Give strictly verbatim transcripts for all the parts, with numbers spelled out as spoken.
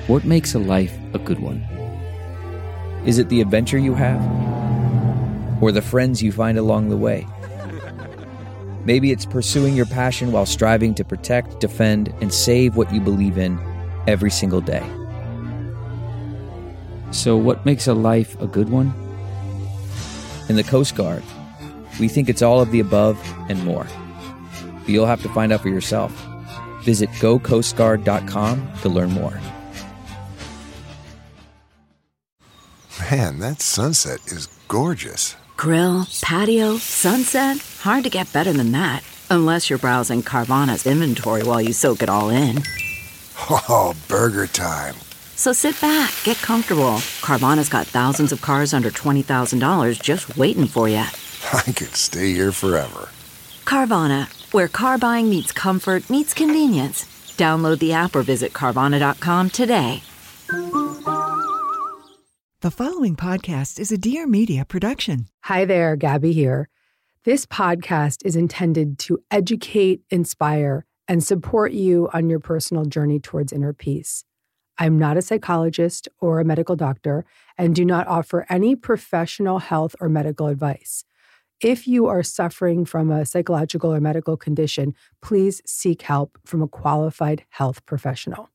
What makes a life a good one? Is it the adventure you have? Or the friends you find along the way? Maybe it's pursuing your passion while striving to protect, defend, and save what you believe in every single day. So what makes a life a good one? In the Coast Guard, we think it's all of the above and more. But you'll have to find out for yourself. Visit go coast guard dot com to learn more. Man, that sunset is gorgeous. Grill, patio, sunset. Hard to get better than that. Unless you're browsing Carvana's inventory while you soak it all in. Oh, burger time. So sit back, get comfortable. Carvana's got thousands of cars under twenty thousand dollars just waiting for you. I could stay here forever. Carvana, where car buying meets comfort meets convenience. Download the app or visit Carvana dot com today. The following podcast is a Dear Media production. Hi there, Gabby here. This podcast is intended to educate, inspire, and support you on your personal journey towards inner peace. I'm not a psychologist or a medical doctor and do not offer any professional health or medical advice. If you are suffering from a psychological or medical condition, please seek help from a qualified health professional.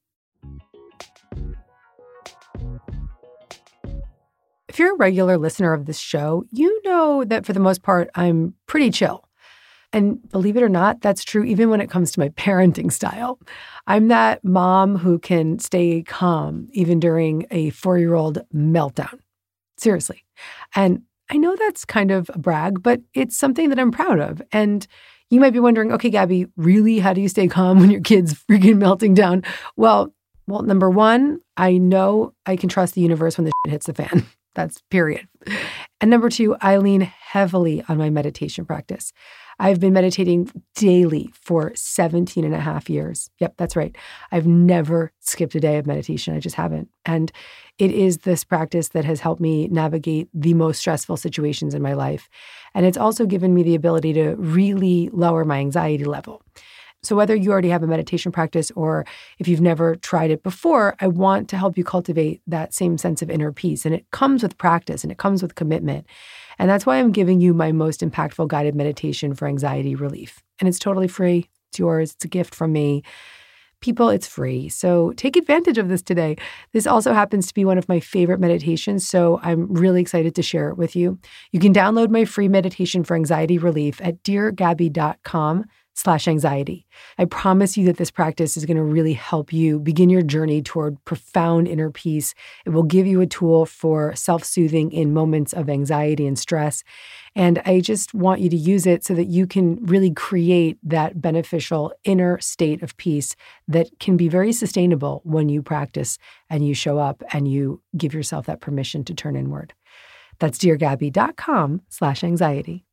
If you're a regular listener of this show, you know that for the most part, I'm pretty chill. And believe it or not, that's true even when it comes to my parenting style. I'm that mom who can stay calm even during a four-year-old meltdown. Seriously. And I know that's kind of a brag, but it's something that I'm proud of. And you might be wondering, okay, Gabby, really? How do you stay calm when your kid's freaking melting down? Well, well, number one, I know I can trust the universe when the shit hits the fan. That's period. And number two, I lean heavily on my meditation practice. I've been meditating daily for seventeen and a half years. Yep, that's right. I've never skipped a day of meditation. I just haven't. And it is this practice that has helped me navigate the most stressful situations in my life. And it's also given me the ability to really lower my anxiety level. So whether you already have a meditation practice or if you've never tried it before, I want to help you cultivate that same sense of inner peace. And it comes with practice and it comes with commitment. And that's why I'm giving you my most impactful guided meditation for anxiety relief. And it's totally free. It's yours. It's a gift from me. People, it's free. So take advantage of this today. This also happens to be one of my favorite meditations, so I'm really excited to share it with you. You can download my free meditation for anxiety relief at dear gabby dot com slash anxiety. I promise you that this practice is going to really help you begin your journey toward profound inner peace. It will give you a tool for self-soothing in moments of anxiety and stress. And I just want you to use it so that you can really create that beneficial inner state of peace that can be very sustainable when you practice and you show up and you give yourself that permission to turn inward. That's dear gabby dot com slash anxiety.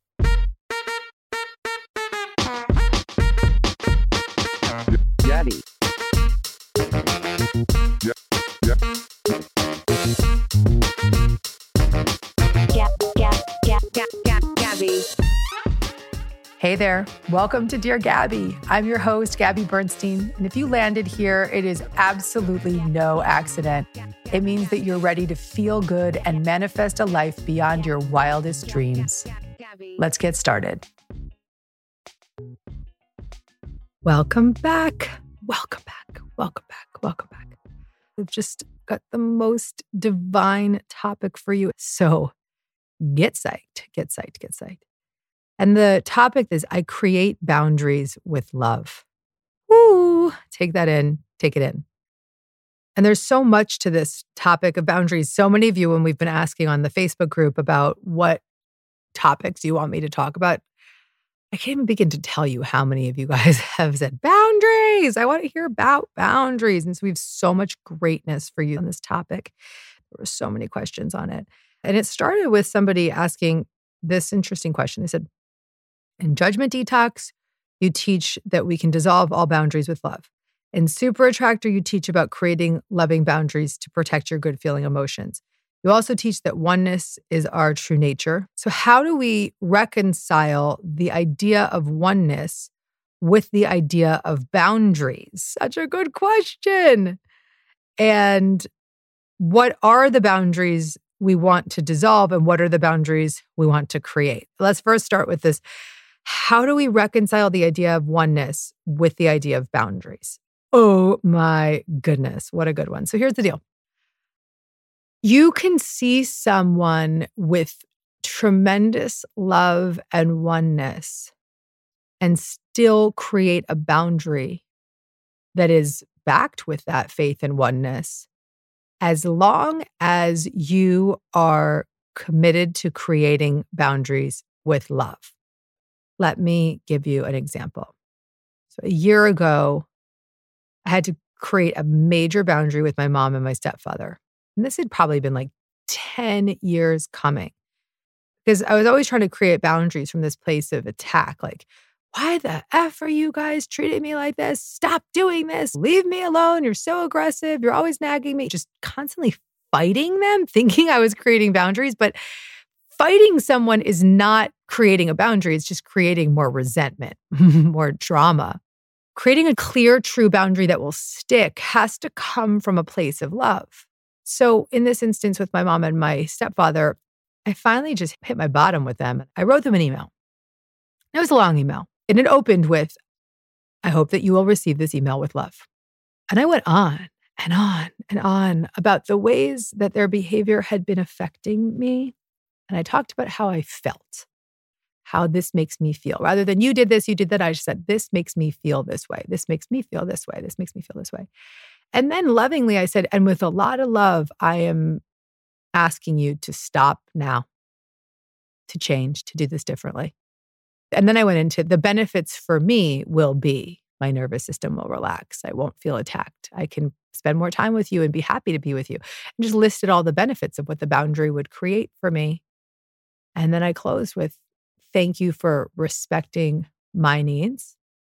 Gabby. Yeah, yeah. Gab, Gab, Gab, Gab, Gab, Gabby. Hey there. Welcome to Dear Gabby. I'm your host, Gabby Bernstein. And if you landed here, it is absolutely no accident. It means that you're ready to feel good and manifest a life beyond your wildest dreams. Let's get started. Welcome back. Welcome back. Welcome back. Welcome back. We've just got the most divine topic for you. So get psyched, get psyched, get psyched. And the topic is I create boundaries with love. Woo! Take that in, take it in. And there's so much to this topic of boundaries. So many of you, when we've been asking on the Facebook group about what topics you want me to talk about, I can't even begin to tell you how many of you guys have said boundaries. I want to hear about boundaries. And so we have so much greatness for you on this topic. There were so many questions on it. And it started with somebody asking this interesting question. They said, in Judgment Detox, you teach that we can dissolve all boundaries with love. In Super Attractor, you teach about creating loving boundaries to protect your good feeling emotions. You also teach that oneness is our true nature. So how do we reconcile the idea of oneness with the idea of boundaries? Such a good question. And what are the boundaries we want to dissolve and what are the boundaries we want to create? Let's first start with this. How do we reconcile the idea of oneness with the idea of boundaries? Oh my goodness, what a good one. So here's the deal. You can see someone with tremendous love and oneness and still create a boundary that is backed with that faith and oneness, as long as you are committed to creating boundaries with love. Let me give you an example. So a year ago, I had to create a major boundary with my mom and my stepfather. And this had probably been like ten years coming, because I was always trying to create boundaries from this place of attack. Like, why the F are you guys treating me like this? Stop doing this. Leave me alone. You're so aggressive. You're always nagging me. Just constantly fighting them, thinking I was creating boundaries. But fighting someone is not creating a boundary. It's just creating more resentment, more drama. Creating a clear, true boundary that will stick has to come from a place of love. So in this instance with my mom and my stepfather, I finally just hit my bottom with them. I wrote them an email. It was a long email. And it opened with, I hope that you will receive this email with love. And I went on and on and on about the ways that their behavior had been affecting me. And I talked about how I felt, how this makes me feel. Rather than you did this, you did that, I just said, this makes me feel this way. This makes me feel this way. This makes me feel this way. And then lovingly, I said, and with a lot of love, I am asking you to stop now, to change, to do this differently. And then I went into the benefits for me will be my nervous system will relax. I won't feel attacked. I can spend more time with you and be happy to be with you. And just listed all the benefits of what the boundary would create for me. And then I closed with, thank you for respecting my needs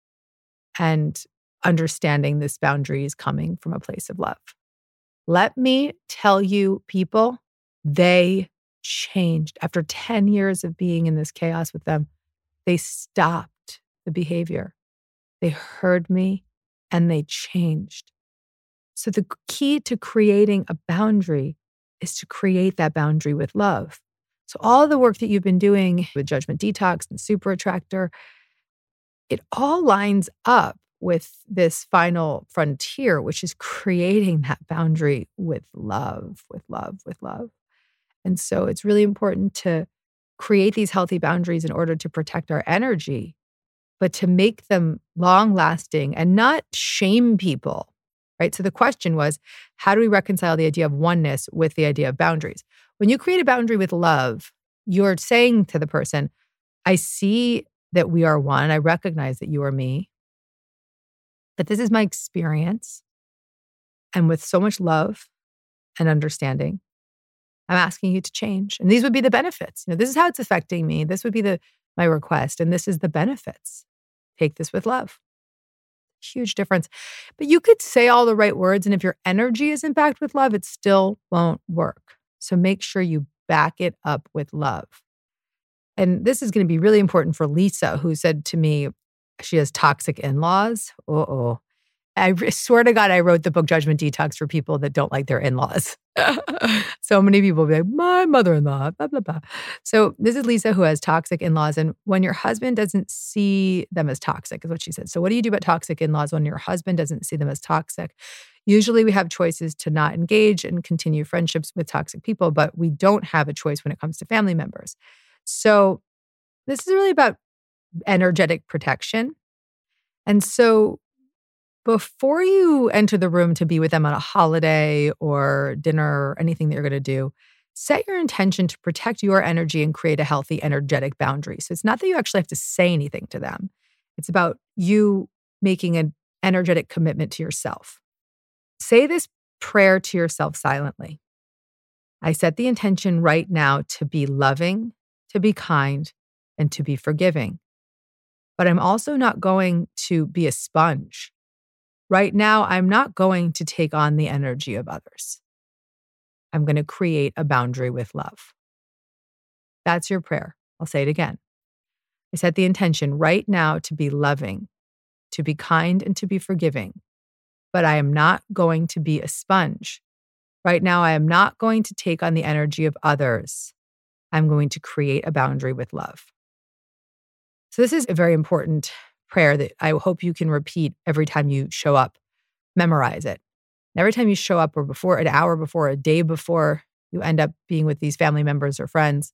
and understanding this boundary is coming from a place of love. Let me tell you, people, they changed. After ten years of being in this chaos with them, they stopped the behavior. They heard me and they changed. So the key to creating a boundary is to create that boundary with love. So all the work that you've been doing with Judgment Detox and Super Attractor, it all lines up with this final frontier, which is creating that boundary with love, with love, with love. And so it's really important to create these healthy boundaries in order to protect our energy, but to make them long-lasting and not shame people, right? So the question was, how do we reconcile the idea of oneness with the idea of boundaries? When you create a boundary with love, you're saying to the person, I see that we are one. I recognize that you are me. But this is my experience. And with so much love and understanding, I'm asking you to change. And these would be the benefits. You know, this is how it's affecting me. This would be the my request. And this is the benefits. Take this with love. Huge difference. But you could say all the right words. And if your energy isn't backed with love, it still won't work. So make sure you back it up with love. And this is going to be really important for Lisa, who said to me, she has toxic in-laws. Uh-oh. I swear to God, I wrote the book Judgment Detox for people that don't like their in-laws. So many people will be like, my mother-in-law, blah, blah, blah. So this is Lisa who has toxic in-laws. And when your husband doesn't see them as toxic, is what she said. So what do you do about toxic in-laws when your husband doesn't see them as toxic? Usually we have choices to not engage and continue friendships with toxic people, but we don't have a choice when it comes to family members. So this is really about energetic protection. And so before you enter the room to be with them on a holiday or dinner or anything that you're going to do, set your intention to protect your energy and create a healthy energetic boundary. So it's not that you actually have to say anything to them. It's about you making an energetic commitment to yourself. Say this prayer to yourself silently. I set the intention right now to be loving, to be kind, and to be forgiving. But I'm also not going to be a sponge. Right now, I'm not going to take on the energy of others. I'm going to create a boundary with love. That's your prayer. I'll say it again. I set the intention right now to be loving, to be kind, and to be forgiving. but I am not going to be a sponge. Right now, I am not going to take on the energy of others. I'm going to create a boundary with love. So this is a very important prayer that I hope you can repeat every time you show up. Memorize it. And every time you show up, or before, an hour before, a day before you end up being with these family members or friends,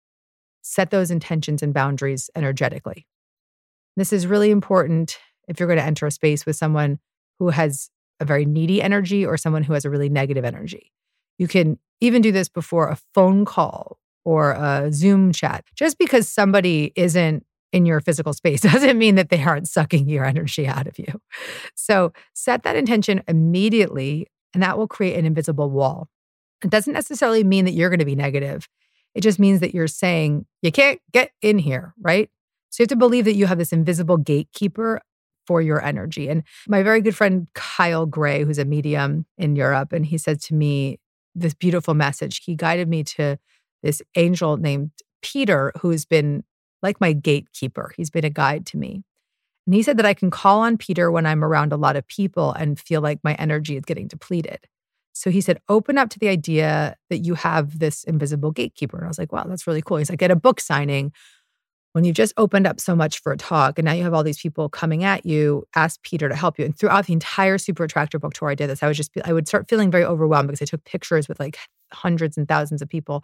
set those intentions and boundaries energetically. This is really important if you're going to enter a space with someone who has a very needy energy or someone who has a really negative energy. You can even do this before a phone call or a Zoom chat. Just because somebody isn't in your physical space doesn't mean that they aren't sucking your energy out of you. So set that intention immediately, and that will create an invisible wall. It doesn't necessarily mean that you're going to be negative. It just means that you're saying, you can't get in here, right? So you have to believe that you have this invisible gatekeeper for your energy. And my very good friend, Kyle Gray, who's a medium in Europe, and he said to me this beautiful message. He guided me to this angel named Peter, who's been like my gatekeeper. He's been a guide to me. And he said that I can call on Peter when I'm around a lot of people and feel like my energy is getting depleted. So he said, open up to the idea that you have this invisible gatekeeper. And I was like, wow, that's really cool. He's like, at a book signing, when you've just opened up so much for a talk and now you have all these people coming at you, ask Peter to help you. And throughout the entire Super Attractor book tour I did this, I was just, I would start feeling very overwhelmed because I took pictures with like hundreds and thousands of people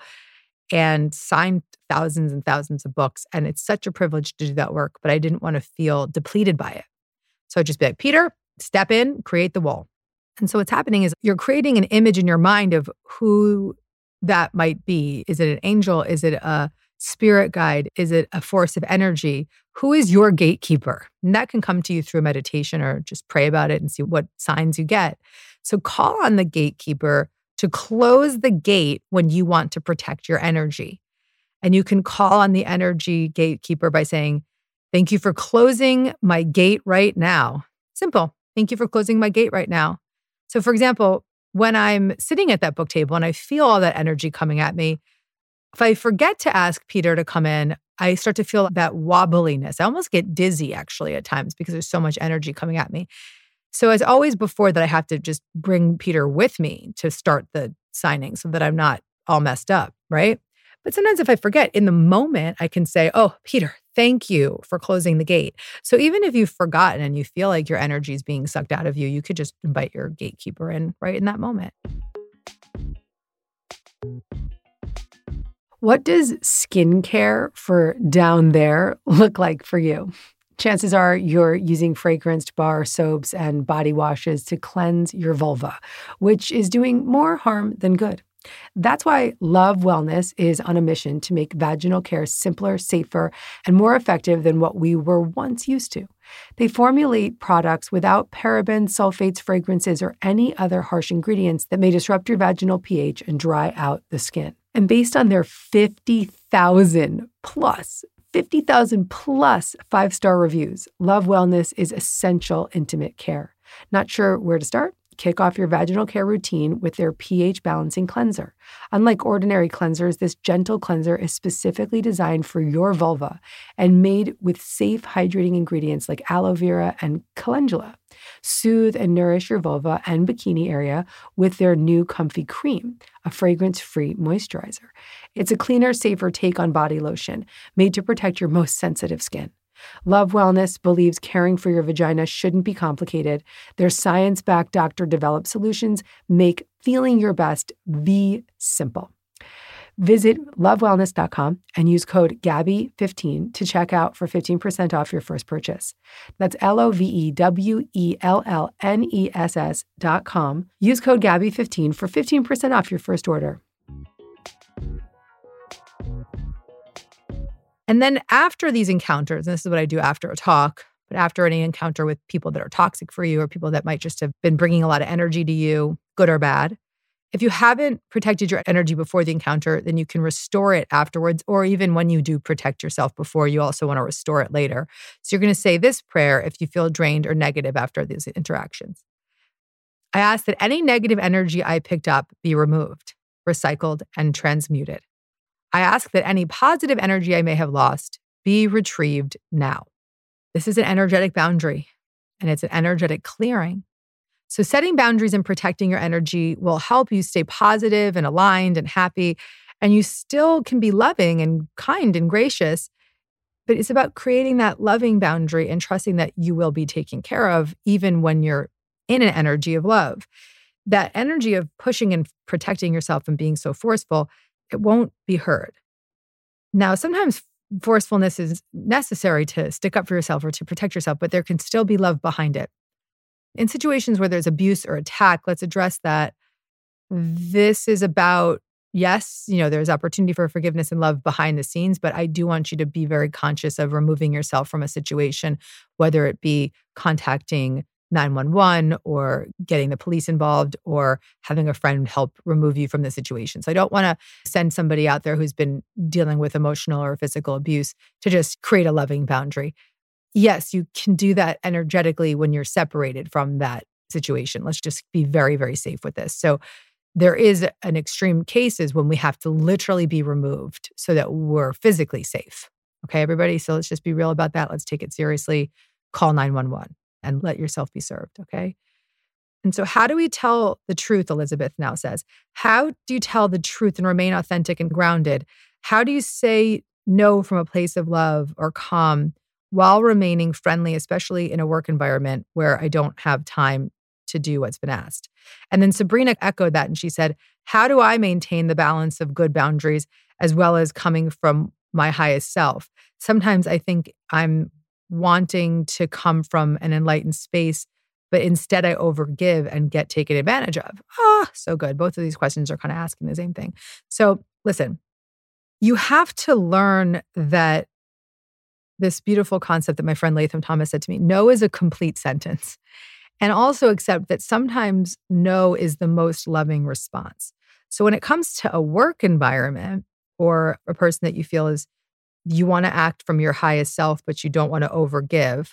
and signed thousands and thousands of books. And it's such a privilege to do that work, but I didn't want to feel depleted by it. So I'd just be like, Peter, step in, create the wall. And so what's happening is you're creating an image in your mind of who that might be. Is it an angel? Is it a spirit guide? Is it a force of energy? Who is your gatekeeper? And that can come to you through meditation or just pray about it and see what signs you get. So call on the gatekeeper to close the gate when you want to protect your energy. And you can call on the energy gatekeeper by saying, thank you for closing my gate right now. Simple. Thank you for closing my gate right now. So for example, when I'm sitting at that book table and I feel all that energy coming at me, if I forget to ask Peter to come in, I start to feel that wobbliness. I almost get dizzy actually at times because there's so much energy coming at me. So it's always before that I have to just bring Peter with me to start the signing so that I'm not all messed up, right? But sometimes if I forget, in the moment, I can say, oh, Peter, thank you for closing the gate. So even if you've forgotten and you feel like your energy is being sucked out of you, you could just invite your gatekeeper in right in that moment. What does skincare for down there look like for you? Chances are you're using fragranced bar soaps and body washes to cleanse your vulva, which is doing more harm than good. That's why Love Wellness is on a mission to make vaginal care simpler, safer, and more effective than what we were once used to. They formulate products without parabens, sulfates, fragrances, or any other harsh ingredients that may disrupt your vaginal pH and dry out the skin. And based on their fifty thousand plus, fifty thousand plus five-star reviews, Love Wellness is essential intimate care. Not sure where to start? Kick off your vaginal care routine with their pH balancing cleanser. Unlike ordinary cleansers, this gentle cleanser is specifically designed for your vulva and made with safe hydrating ingredients like aloe vera and calendula. Soothe and nourish your vulva and bikini area with their new Comfy Cream, a fragrance-free moisturizer. It's a cleaner, safer take on body lotion made to protect your most sensitive skin. Love Wellness believes caring for your vagina shouldn't be complicated. Their science-backed doctor-developed solutions make feeling your best the simple. Visit love wellness dot com and use code Gabby fifteen to check out for fifteen percent off your first purchase. That's L O V E W E L L N E S S dot com. Use code Gabby fifteen for fifteen percent off your first order. And then after these encounters, and this is what I do after a talk, but after any encounter with people that are toxic for you or people that might just have been bringing a lot of energy to you, good or bad, if you haven't protected your energy before the encounter, then you can restore it afterwards, or even when you do protect yourself before, you also want to restore it later. So you're going to say this prayer if you feel drained or negative after these interactions. I ask that any negative energy I picked up be removed, recycled, and transmuted. I ask that any positive energy I may have lost be retrieved now. This is an energetic boundary, and it's an energetic clearing. So setting boundaries and protecting your energy will help you stay positive and aligned and happy. And you still can be loving and kind and gracious. But it's about creating that loving boundary and trusting that you will be taken care of even when you're in an energy of love. That energy of pushing and protecting yourself and being so forceful, it won't be heard. Now, sometimes forcefulness is necessary to stick up for yourself or to protect yourself, but there can still be love behind it. In situations where there's abuse or attack, let's address that. This is about, yes, you know, there's opportunity for forgiveness and love behind the scenes, but I do want you to be very conscious of removing yourself from a situation, whether it be contacting nine one one or getting the police involved or having a friend help remove you from the situation. So I don't want to send somebody out there who's been dealing with emotional or physical abuse to just create a loving boundary. Yes, you can do that energetically when you're separated from that situation. Let's just be very, very safe with this. So there is an extreme cases when we have to literally be removed so that we're physically safe. Okay, everybody? So let's just be real about that. Let's take it seriously. Call nine one one. And let yourself be served, okay? And so how do we tell the truth, Elizabeth now says? How do you tell the truth and remain authentic and grounded? How do you say no from a place of love or calm while remaining friendly, especially in a work environment where I don't have time to do what's been asked? And then Sabrina echoed that and she said, how do I maintain the balance of good boundaries as well as coming from my highest self? Sometimes I think I'm wanting to come from an enlightened space, but instead I overgive and get taken advantage of. Ah, so good. Both of these questions are kind of asking the same thing. So listen, you have to learn that this beautiful concept that my friend Latham Thomas said to me, no is a complete sentence. And also accept that sometimes no is the most loving response. So when it comes to a work environment or a person that you feel is you want to act from your highest self, but you don't want to overgive.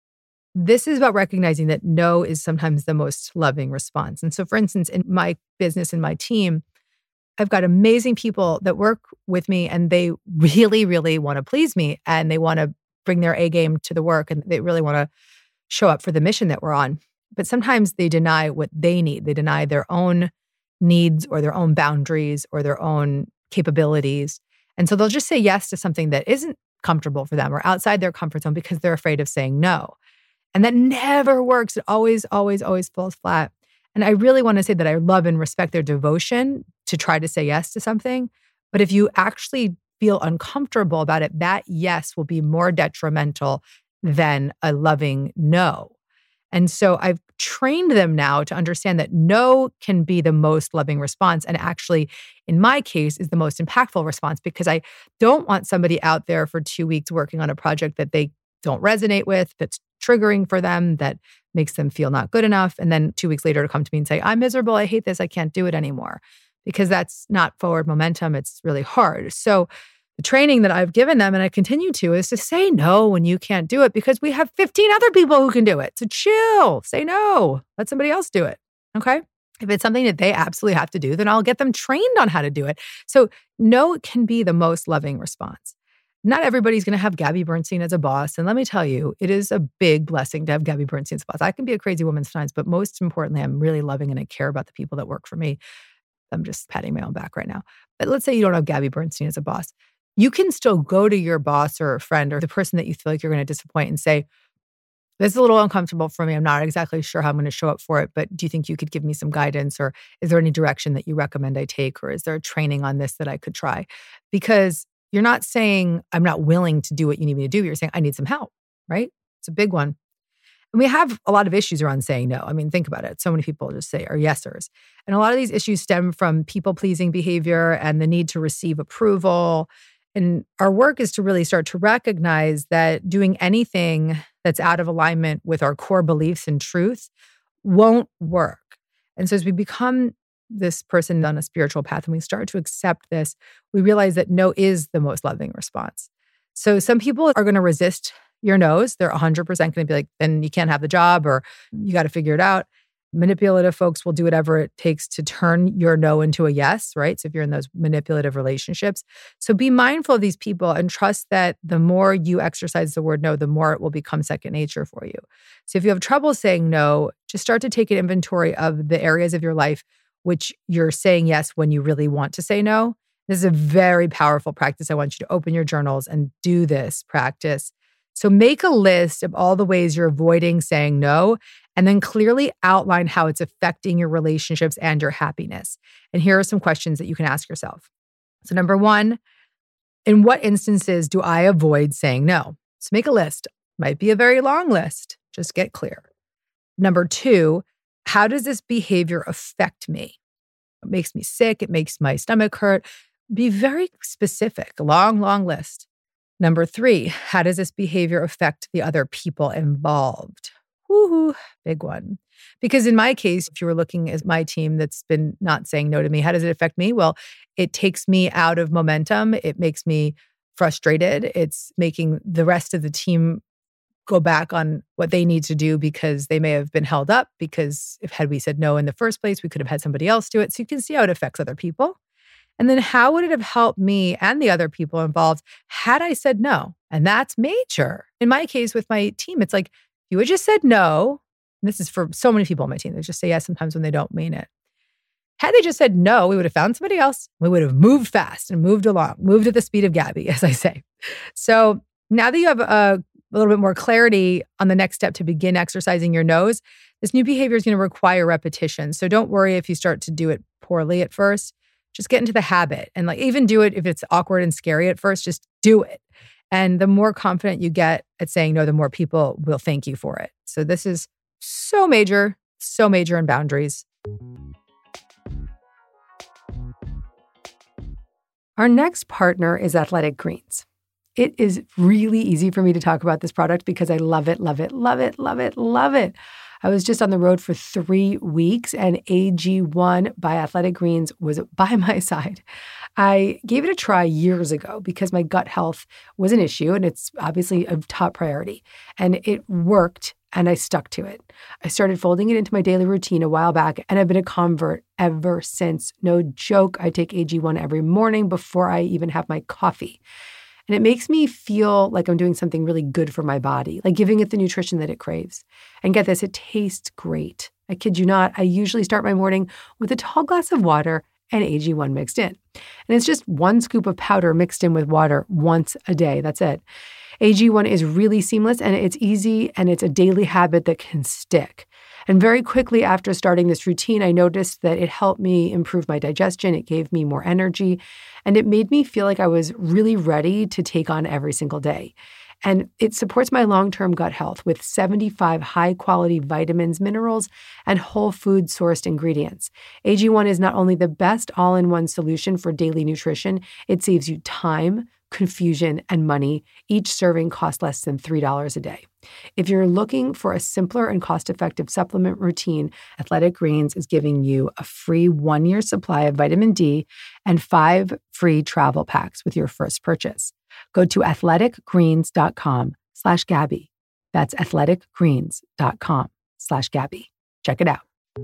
This is about recognizing that no is sometimes the most loving response. And so, for instance, in my business and my team, I've got amazing people that work with me and they really, really want to please me and they want to bring their A game to the work and they really want to show up for the mission that we're on. But sometimes they deny what they need. They deny their own needs or their own boundaries or their own capabilities. And so they'll just say yes to something that isn't comfortable for them or outside their comfort zone because they're afraid of saying no. And that never works. It always, always, always falls flat. And I really want to say that I love and respect their devotion to try to say yes to something. But if you actually feel uncomfortable about it, that yes will be more detrimental than a loving no. And so I've trained them now to understand that no can be the most loving response. And actually, in my case, is the most impactful response because I don't want somebody out there for two weeks working on a project that they don't resonate with, that's triggering for them, that makes them feel not good enough. And then two weeks later to come to me and say, I'm miserable, I hate this, I can't do it anymore. Because that's not forward momentum. It's really hard. So the training that I've given them and I continue to is to say no when you can't do it because we have fifteen other people who can do it. So chill, say no, let somebody else do it, okay? If it's something that they absolutely have to do, then I'll get them trained on how to do it. So no can be the most loving response. Not everybody's going to have Gabby Bernstein as a boss. And let me tell you, it is a big blessing to have Gabby Bernstein as a boss. I can be a crazy woman sometimes, but most importantly, I'm really loving and I care about the people that work for me. I'm just patting my own back right now. But let's say you don't have Gabby Bernstein as a boss. You can still go to your boss or a friend or the person that you feel like you're going to disappoint and say, this is a little uncomfortable for me. I'm not exactly sure how I'm going to show up for it, but do you think you could give me some guidance? Or is there any direction that you recommend I take? Or is there a training on this that I could try? Because you're not saying, I'm not willing to do what you need me to do. You're saying, I need some help, right? It's a big one. And we have a lot of issues around saying no. I mean, think about it. So many people just say are yesers. And a lot of these issues stem from people-pleasing behavior and the need to receive approval. And our work is to really start to recognize that doing anything that's out of alignment with our core beliefs and truth won't work. And so as we become this person on a spiritual path and we start to accept this, we realize that no is the most loving response. So some people are going to resist your no's. They're one hundred percent going to be like, then you can't have the job or you got to figure it out. Manipulative folks will do whatever it takes to turn your no into a yes, right? So if you're in those manipulative relationships. So be mindful of these people and trust that the more you exercise the word no, the more it will become second nature for you. So if you have trouble saying no, just start to take an inventory of the areas of your life which you're saying yes when you really want to say no. This is a very powerful practice. I want you to open your journals and do this practice. So make a list of all the ways you're avoiding saying no, and then clearly outline how it's affecting your relationships and your happiness. And here are some questions that you can ask yourself. So number one, in what instances do I avoid saying no? So make a list. Might be a very long list. Just get clear. Number two, how does this behavior affect me? It makes me sick. It makes my stomach hurt. Be very specific. A long, long list. Number three, how does this behavior affect the other people involved? Woohoo, big one. Because in my case, if you were looking at my team that's been not saying no to me, how does it affect me? Well, it takes me out of momentum. It makes me frustrated. It's making the rest of the team go back on what they need to do because they may have been held up because if had we said no in the first place, we could have had somebody else do it. So you can see how it affects other people. And then how would it have helped me and the other people involved had I said no? And that's major. In my case with my team, it's like, if you had just said no, and this is for so many people on my team, they just say yes sometimes when they don't mean it. Had they just said no, we would have found somebody else. We would have moved fast and moved along, moved at the speed of Gabby, as I say. So now that you have a, a little bit more clarity on the next step to begin exercising your no's, this new behavior is going to require repetition. So don't worry if you start to do it poorly at first. Just get into the habit and like even do it if it's awkward and scary at first, just do it. And the more confident you get at saying no, the more people will thank you for it. So this is so major, so major in boundaries. Our next partner is Athletic Greens. It is really easy for me to talk about this product because I love it, love it, love it, love it, love it. I was just on the road for three weeks and A G one by Athletic Greens was by my side. I gave it a try years ago because my gut health was an issue and it's obviously a top priority. And it worked and I stuck to it. I started folding it into my daily routine a while back and I've been a convert ever since. No joke, I take A G one every morning before I even have my coffee. And it makes me feel like I'm doing something really good for my body, like giving it the nutrition that it craves. And get this, it tastes great. I kid you not, I usually start my morning with a tall glass of water and A G one mixed in. And it's just one scoop of powder mixed in with water once a day. That's it. A G one is really seamless and it's easy and it's a daily habit that can stick. And very quickly after starting this routine, I noticed that it helped me improve my digestion. It gave me more energy and it made me feel like I was really ready to take on every single day. And it supports my long-term gut health with seventy-five high-quality vitamins, minerals, and whole food sourced ingredients. A G one is not only the best all-in-one solution for daily nutrition, it saves you time, confusion, and money. Each serving costs less than three dollars a day. If you're looking for a simpler and cost-effective supplement routine, Athletic Greens is giving you a free one-year supply of vitamin D and five free travel packs with your first purchase. Go to athleticgreens.com slash Gabby. That's athleticgreens.com slash Gabby. Check it out.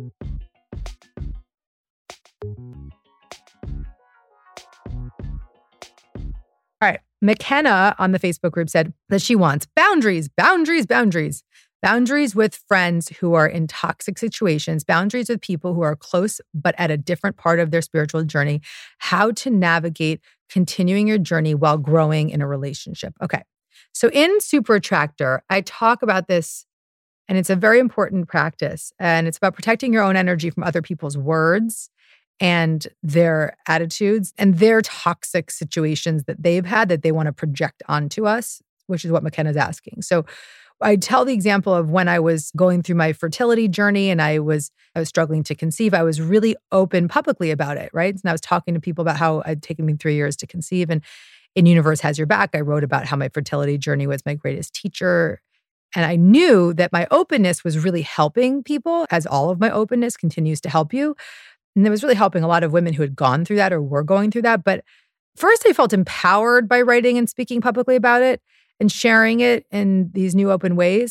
All right. McKenna on the Facebook group said that she wants boundaries, boundaries, boundaries, boundaries with friends who are in toxic situations, boundaries with people who are close but at a different part of their spiritual journey, how to navigate continuing your journey while growing in a relationship. Okay. So in Super Attractor, I talk about this and it's a very important practice and it's about protecting your own energy from other people's words and their attitudes and their toxic situations that they've had that they want to project onto us, which is what McKenna's asking. So I tell the example of when I was going through my fertility journey and I was I was struggling to conceive. I was really open publicly about it, right? And I was talking to people about how it'd taken me three years to conceive. And in Universe Has Your Back, I wrote about how my fertility journey was my greatest teacher. And I knew that my openness was really helping people, as all of my openness continues to help you. And it was really helping a lot of women who had gone through that or were going through that. But first, I felt empowered by writing and speaking publicly about it and sharing it in these new open ways.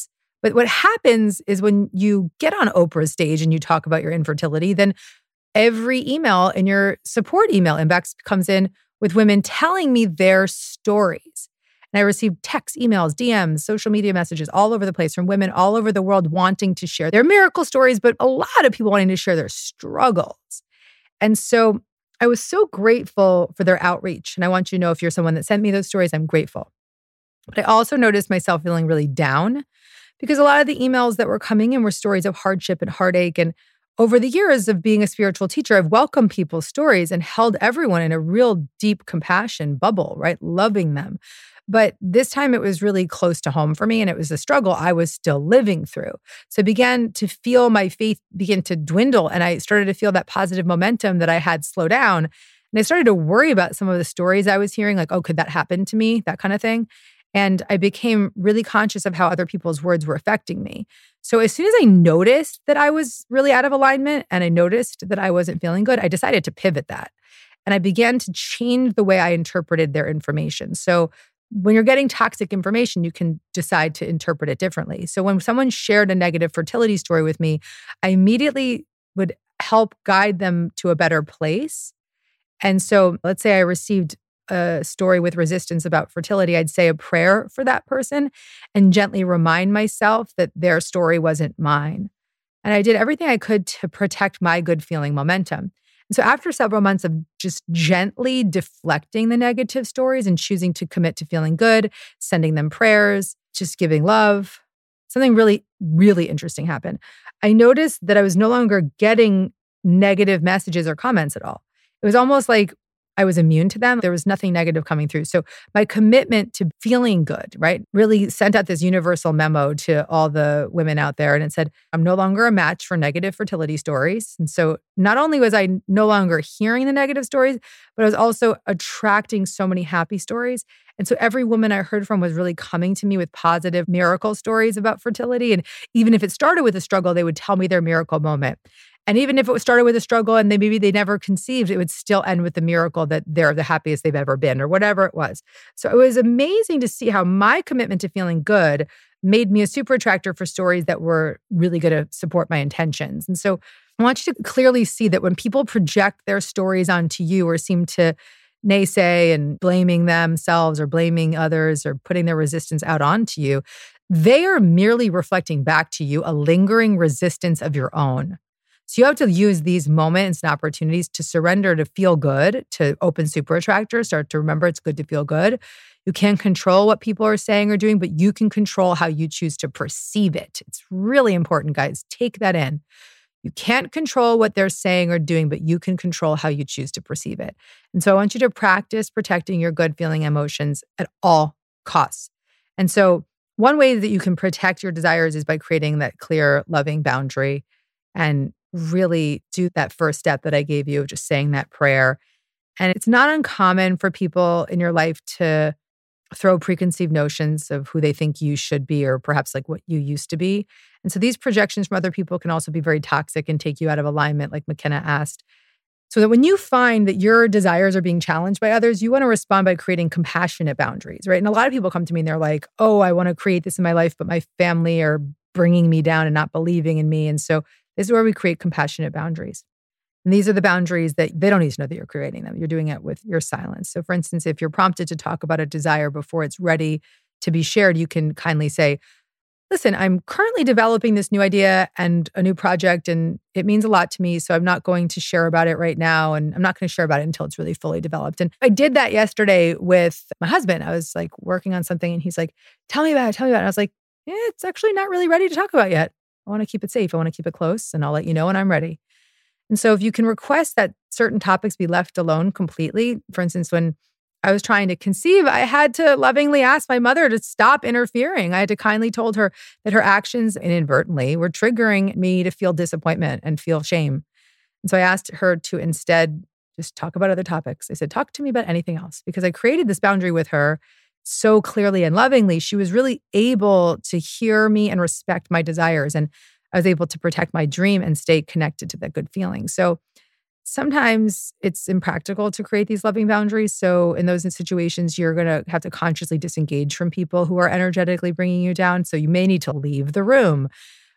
But what happens is when you get on Oprah's stage and you talk about your infertility, then every email in your support email inbox comes in with women telling me their stories. And I received texts, emails, D Ms, social media messages all over the place from women all over the world wanting to share their miracle stories, but a lot of people wanting to share their struggles. And so I was so grateful for their outreach. And I want you to know, if you're someone that sent me those stories, I'm grateful. But I also noticed myself feeling really down because a lot of the emails that were coming in were stories of hardship and heartache. And over the years of being a spiritual teacher, I've welcomed people's stories and held everyone in a real deep compassion bubble, right? Loving them. But this time it was really close to home for me, and it was a struggle I was still living through. So I began to feel my faith begin to dwindle, and I started to feel that positive momentum that I had slow down. And I started to worry about some of the stories I was hearing, like, oh, could that happen to me? That kind of thing. And I became really conscious of how other people's words were affecting me. So as soon as I noticed that I was really out of alignment and I noticed that I wasn't feeling good, I decided to pivot that. And I began to change the way I interpreted their information. So when you're getting toxic information, you can decide to interpret it differently. So when someone shared a negative fertility story with me, I immediately would help guide them to a better place. And so let's say I received a story with resistance about fertility, I'd say a prayer for that person and gently remind myself that their story wasn't mine. And I did everything I could to protect my good feeling momentum. And so after several months of just gently deflecting the negative stories and choosing to commit to feeling good, sending them prayers, just giving love, something really, really interesting happened. I noticed that I was no longer getting negative messages or comments at all. It was almost like I was immune to them. There was nothing negative coming through. So my commitment to feeling good, right, really sent out this universal memo to all the women out there. And it said, I'm no longer a match for negative fertility stories. And so not only was I no longer hearing the negative stories, but I was also attracting so many happy stories. And so every woman I heard from was really coming to me with positive miracle stories about fertility. And even if it started with a struggle, they would tell me their miracle moment. And even if it started with a struggle and they maybe they never conceived, it would still end with the miracle that they're the happiest they've ever been or whatever it was. So it was amazing to see how my commitment to feeling good made me a super attractor for stories that were really going to support my intentions. And so I want you to clearly see that when people project their stories onto you or seem to naysay and blaming themselves or blaming others or putting their resistance out onto you, they are merely reflecting back to you a lingering resistance of your own. So you have to use these moments and opportunities to surrender to feel good, to open super attractors, start to remember it's good to feel good. You can't control what people are saying or doing, but you can control how you choose to perceive it. It's really important, guys. Take that in. You can't control what they're saying or doing, but you can control how you choose to perceive it. And so I want you to practice protecting your good feeling emotions at all costs. And so one way that you can protect your desires is by creating that clear, loving boundary and really do that first step that I gave you of just saying that prayer. And it's not uncommon for people in your life to throw preconceived notions of who they think you should be or perhaps like what you used to be. And so these projections from other people can also be very toxic and take you out of alignment, like McKenna asked. So that when you find that your desires are being challenged by others, you want to respond by creating compassionate boundaries, right? And a lot of people come to me and they're like, oh, I want to create this in my life, but my family are bringing me down and not believing in me. And so this is where we create compassionate boundaries. And these are the boundaries that they don't need to know that you're creating them. You're doing it with your silence. So for instance, if you're prompted to talk about a desire before it's ready to be shared, you can kindly say, listen, I'm currently developing this new idea and a new project, and it means a lot to me. So I'm not going to share about it right now. And I'm not going to share about it until it's really fully developed. And I did that yesterday with my husband. I was like working on something and he's like, tell me about it, tell me about it. And I was like, yeah, it's actually not really ready to talk about yet. I want to keep it safe. I want to keep it close and I'll let you know when I'm ready. And so if you can request that certain topics be left alone completely, for instance, when I was trying to conceive, I had to lovingly ask my mother to stop interfering. I had to kindly told her that her actions inadvertently were triggering me to feel disappointment and feel shame. And so I asked her to instead just talk about other topics. I said, talk to me about anything else, because I created this boundary with her so clearly and lovingly. She was really able to hear me and respect my desires. And I was able to protect my dream and stay connected to that good feeling. So sometimes it's impractical to create these loving boundaries. So in those situations, you're going to have to consciously disengage from people who are energetically bringing you down. So you may need to leave the room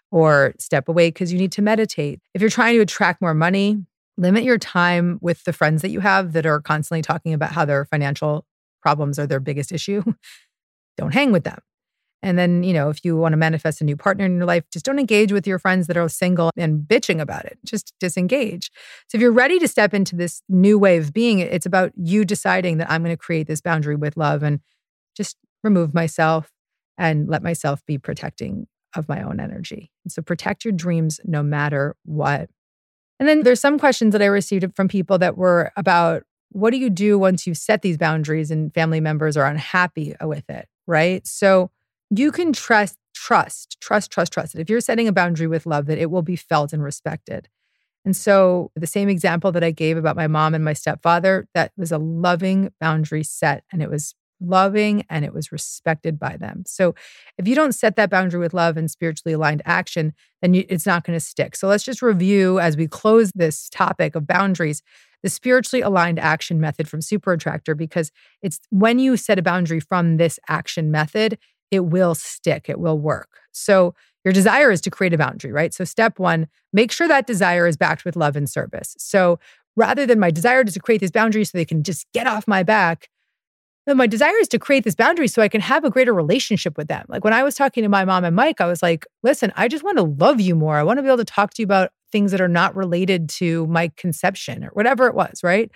or step away because you need to meditate. If you're trying to attract more money, limit your time with the friends that you have that are constantly talking about how their financial problems are their biggest issue. Don't hang with them. And then, you know, if you want to manifest a new partner in your life, just don't engage with your friends that are single and bitching about it. Just disengage. So if you're ready to step into this new way of being, it's about you deciding that I'm going to create this boundary with love and just remove myself and let myself be protecting of my own energy. And so protect your dreams no matter what. And then there's some questions that I received from people that were about, what do you do once you've set these boundaries and family members are unhappy with it, right? So you can trust, trust, trust, trust, trust that if you're setting a boundary with love, that it will be felt and respected. And so the same example that I gave about my mom and my stepfather, that was a loving boundary set, and it was loving and it was respected by them. So if you don't set that boundary with love and spiritually aligned action, then you, it's not going to stick. So let's just review as we close this topic of boundaries, the spiritually aligned action method from Super Attractor, because it's when you set a boundary from this action method, it will stick, it will work. So your desire is to create a boundary, right? So step one, make sure that desire is backed with love and service. So rather than my desire is to create this boundary so they can just get off my back, no, my desire is to create this boundary so I can have a greater relationship with them. Like when I was talking to my mom and Mike, I was like, listen, I just want to love you more. I want to be able to talk to you about things that are not related to my conception or whatever it was, right?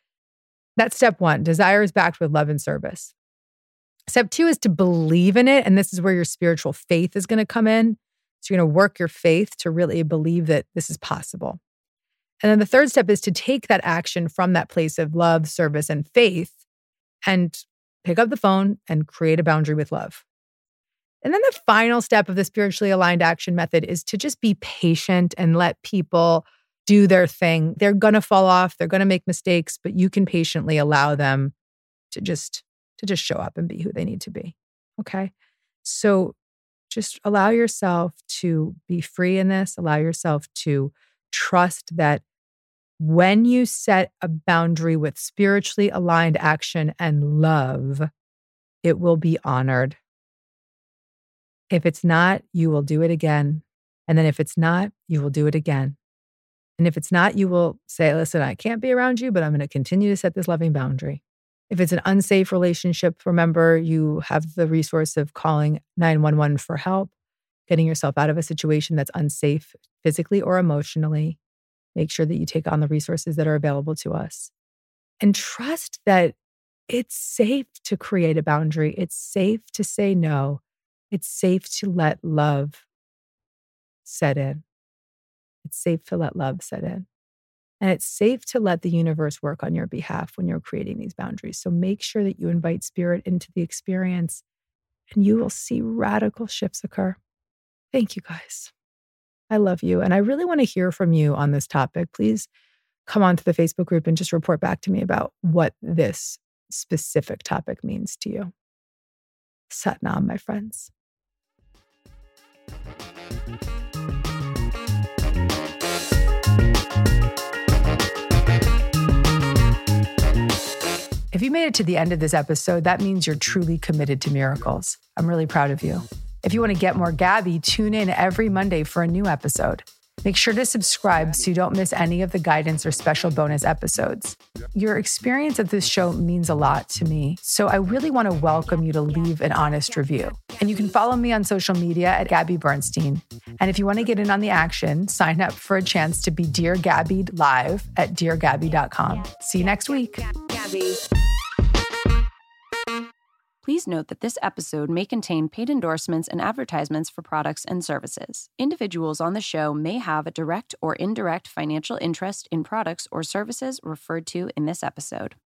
That's step one. Desire is backed with love and service. Step two is to believe in it. And this is where your spiritual faith is going to come in. So you're going to work your faith to really believe that this is possible. And then the third step is to take that action from that place of love, service, and faith and pick up the phone and create a boundary with love. And then the final step of the spiritually aligned action method is to just be patient and let people do their thing. They're going to fall off. They're going to make mistakes, but you can patiently allow them to just to just show up and be who they need to be. Okay. So just allow yourself to be free in this. Allow yourself to trust that when you set a boundary with spiritually aligned action and love, it will be honored. If it's not, you will do it again. And then if it's not, you will do it again. And if it's not, you will say, listen, I can't be around you, but I'm going to continue to set this loving boundary. If it's an unsafe relationship, remember you have the resource of calling nine one one for help, getting yourself out of a situation that's unsafe physically or emotionally. Make sure that you take on the resources that are available to us. And trust that it's safe to create a boundary. It's safe to say no. It's safe to let love set in. It's safe to let love set in. And it's safe to let the universe work on your behalf when you're creating these boundaries. So make sure that you invite spirit into the experience and you will see radical shifts occur. Thank you, guys. I love you. And I really want to hear from you on this topic. Please come onto the Facebook group and just report back to me about what this specific topic means to you. Sat Nam, my friends. If you made it to the end of this episode, that means you're truly committed to miracles. I'm really proud of you. If you want to get more Gabby, tune in every Monday for a new episode. Make sure to subscribe so you don't miss any of the guidance or special bonus episodes. Your experience of this show means a lot to me, so I really want to welcome you to leave an honest review. And you can follow me on social media at Gabby Bernstein. And if you want to get in on the action, sign up for a chance to be Dear Gabby live at dear gabby dot com. See you next week. Gabby. Please note that this episode may contain paid endorsements and advertisements for products and services. Individuals on the show may have a direct or indirect financial interest in products or services referred to in this episode.